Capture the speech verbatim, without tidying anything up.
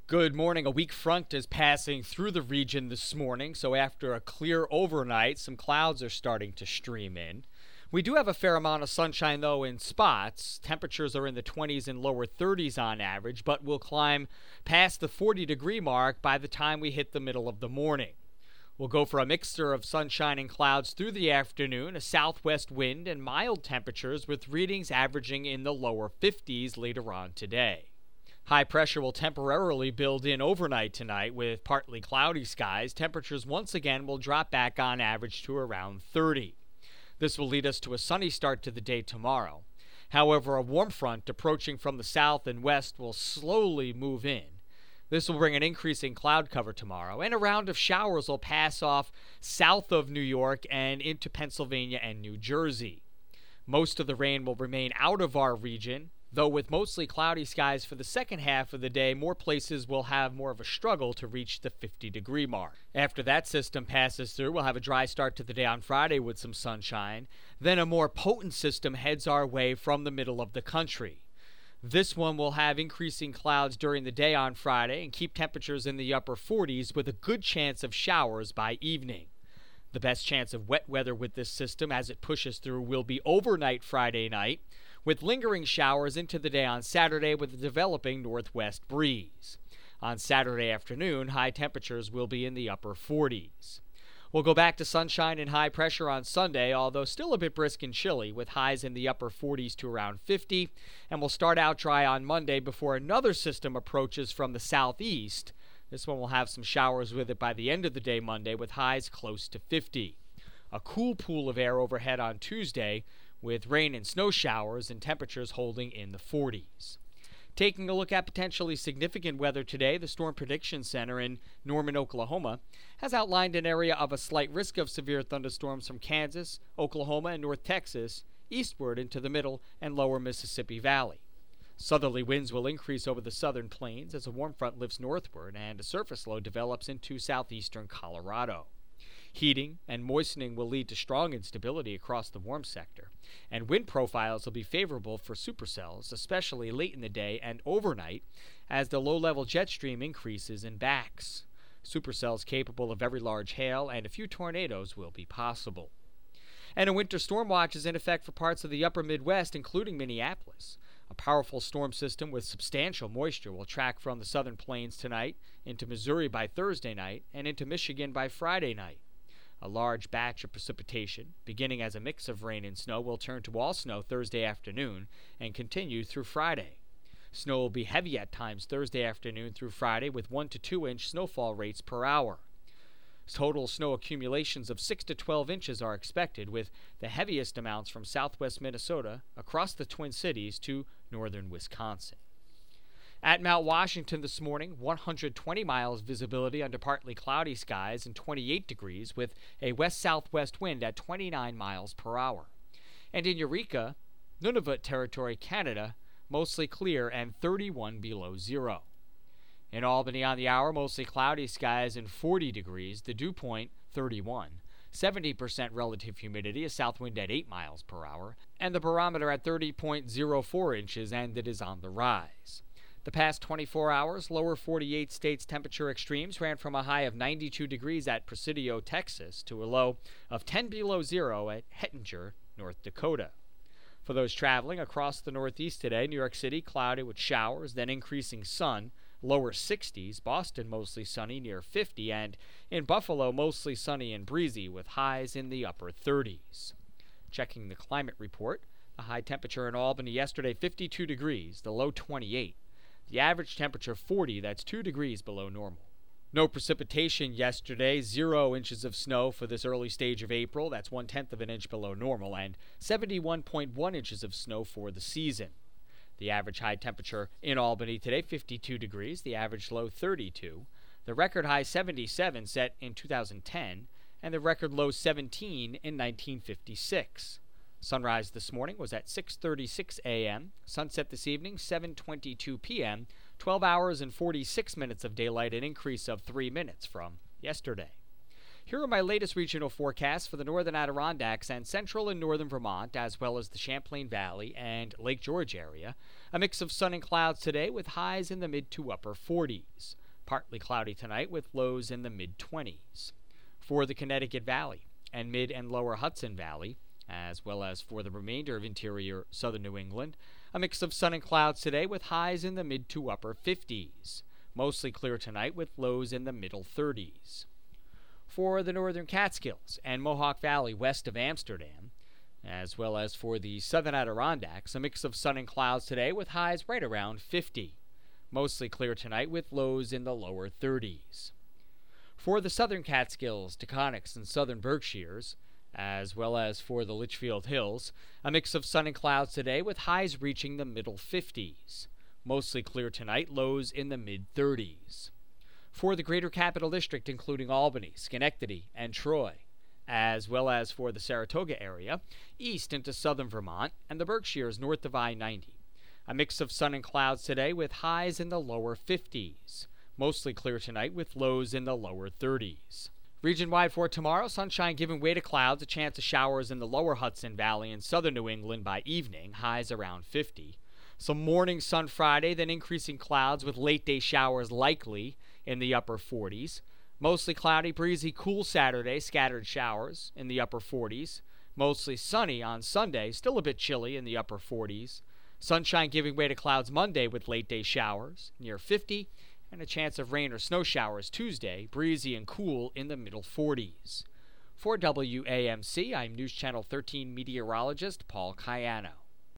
Good morning. A weak front is passing through the region this morning, so after a clear overnight, some clouds are starting to stream in. We do have a fair amount of sunshine, though, in spots. Temperatures are in the twenties and lower thirties on average, but will climb past the forty-degree mark by the time we hit the middle of the morning. We'll go for a mixture of sunshine and clouds through the afternoon, a southwest wind, and mild temperatures with readings averaging in the lower fifties later on today. High pressure will temporarily build in overnight tonight with partly cloudy skies. Temperatures once again will drop back on average to around thirty. This will lead us to a sunny start to the day tomorrow. However, a warm front approaching from the south and west will slowly move in. This will bring an increase in cloud cover tomorrow, and a round of showers will pass off south of New York and into Pennsylvania and New Jersey. Most of the rain will remain out of our region, though with mostly cloudy skies for the second half of the day, more places will have more of a struggle to reach the fifty-degree mark. After that system passes through, we'll have a dry start to the day on Friday with some sunshine. Then a more potent system heads our way from the middle of the country. This one will have increasing clouds during the day on Friday and keep temperatures in the upper forties with a good chance of showers by evening. The best chance of wet weather with this system as it pushes through will be overnight Friday night, with lingering showers into the day on Saturday with a developing northwest breeze. On Saturday afternoon, high temperatures will be in the upper forties. We'll go back to sunshine and high pressure on Sunday, although still a bit brisk and chilly, with highs in the upper forties to around fifty, and we'll start out dry on Monday before another system approaches from the southeast. This one will have some showers with it by the end of the day Monday, with highs close to fifty. A cool pool of air overhead on Tuesday, with rain and snow showers and temperatures holding in the forties. Taking a look at potentially significant weather today, the Storm Prediction Center in Norman, Oklahoma, has outlined an area of a slight risk of severe thunderstorms from Kansas, Oklahoma, and North Texas eastward into the middle and lower Mississippi Valley. Southerly winds will increase over the southern plains as a warm front lifts northward and a surface low develops into southeastern Colorado. Heating and moistening will lead to strong instability across the warm sector, and wind profiles will be favorable for supercells, especially late in the day and overnight, as the low-level jet stream increases and backs. Supercells capable of very large hail and a few tornadoes will be possible. And a winter storm watch is in effect for parts of the upper Midwest, including Minneapolis. A powerful storm system with substantial moisture will track from the southern plains tonight into Missouri by Thursday night and into Michigan by Friday night. A large batch of precipitation, beginning as a mix of rain and snow, will turn to all snow Thursday afternoon and continue through Friday. Snow will be heavy at times Thursday afternoon through Friday with one to two inch snowfall rates per hour. Total snow accumulations of six to twelve inches are expected, with the heaviest amounts from southwest Minnesota across the Twin Cities to northern Wisconsin. At Mount Washington this morning, one hundred twenty miles visibility under partly cloudy skies and twenty-eight degrees with a west-southwest wind at twenty-nine miles per hour. And in Eureka, Nunavut Territory, Canada, mostly clear and thirty-one below zero. In Albany on the hour, mostly cloudy skies and forty degrees, the dew point thirty-one. seventy percent relative humidity, a south wind at eight miles per hour, and the barometer at thirty point zero four inches, and it is on the rise. The past twenty-four hours, lower forty-eight states temperature extremes ran from a high of ninety-two degrees at Presidio, Texas, to a low of ten below zero at Hettinger, North Dakota. For those traveling across the Northeast today, New York City cloudy with showers, then increasing sun, lower sixties, Boston mostly sunny near fifty, and in Buffalo mostly sunny and breezy with highs in the upper thirties. Checking the climate report, the high temperature in Albany yesterday fifty-two degrees, the low twenty-eight. The average temperature forty, that's two degrees below normal. No precipitation yesterday, zero inches of snow for this early stage of April, that's one-tenth of an inch below normal, and seventy-one point one inches of snow for the season. The average high temperature in Albany today, fifty-two degrees, the average low thirty-two. The record high seventy-seven set in two thousand ten, and the record low seventeen in nineteen fifty-six. Sunrise this morning was at six thirty-six a.m., sunset this evening seven twenty-two p.m., twelve hours and forty-six minutes of daylight, an increase of three minutes from yesterday. Here are my latest regional forecasts for the northern Adirondacks and central and northern Vermont, as well as the Champlain Valley and Lake George area. A mix of sun and clouds today with highs in the mid to upper forties. Partly cloudy tonight with lows in the mid twenties. For the Connecticut Valley and mid and lower Hudson Valley, as well as for the remainder of interior southern New England, a mix of sun and clouds today with highs in the mid to upper fifties. Mostly clear tonight with lows in the middle thirties. For the northern Catskills and Mohawk Valley west of Amsterdam, as well as for the southern Adirondacks, a mix of sun and clouds today with highs right around fifty. Mostly clear tonight with lows in the lower thirties. For the southern Catskills, Taconics, and southern Berkshires, as well as for the Litchfield Hills, a mix of sun and clouds today with highs reaching the middle fifties. Mostly clear tonight, lows in the mid thirties. For the Greater Capital District, including Albany, Schenectady, and Troy, as well as for the Saratoga area, east into southern Vermont, and the Berkshires north of I ninety. A mix of sun and clouds today with highs in the lower fifties. Mostly clear tonight with lows in the lower thirties. Region-wide for tomorrow, sunshine giving way to clouds, a chance of showers in the lower Hudson Valley and southern New England by evening, highs around fifty. Some morning sun Friday, then increasing clouds with late-day showers likely in the upper forties. Mostly cloudy, breezy, cool Saturday, scattered showers in the upper forties. Mostly sunny on Sunday, still a bit chilly in the upper forties. Sunshine giving way to clouds Monday with late-day showers near fifty. And a chance of rain or snow showers Tuesday, breezy and cool in the middle forties. For W A M C, I'm News Channel thirteen meteorologist Paul Cayano.